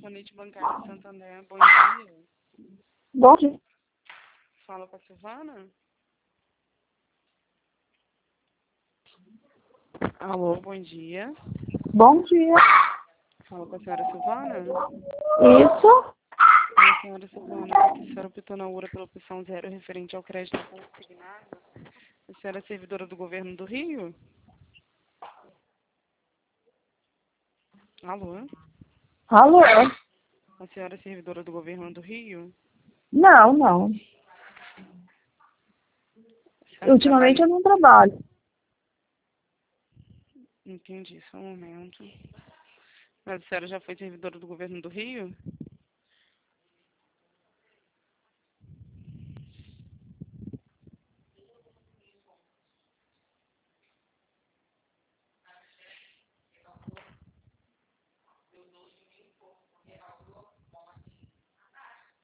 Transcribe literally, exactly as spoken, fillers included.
Sabonete Bancário Santander, bom dia. Bom dia. Fala com a Silvana? Alô, bom dia. Bom dia. Fala com a senhora Silvana? Isso? A senhora Silvana, porque a senhora optou na URA pela opção zero referente ao crédito consignado. A senhora é servidora do governo do Rio? Alô? Alô? A senhora é servidora do governo do Rio? Não, não. Ultimamente Trabalha... eu não trabalho. Entendi, só um momento. Mas a senhora já foi servidora do governo do Rio?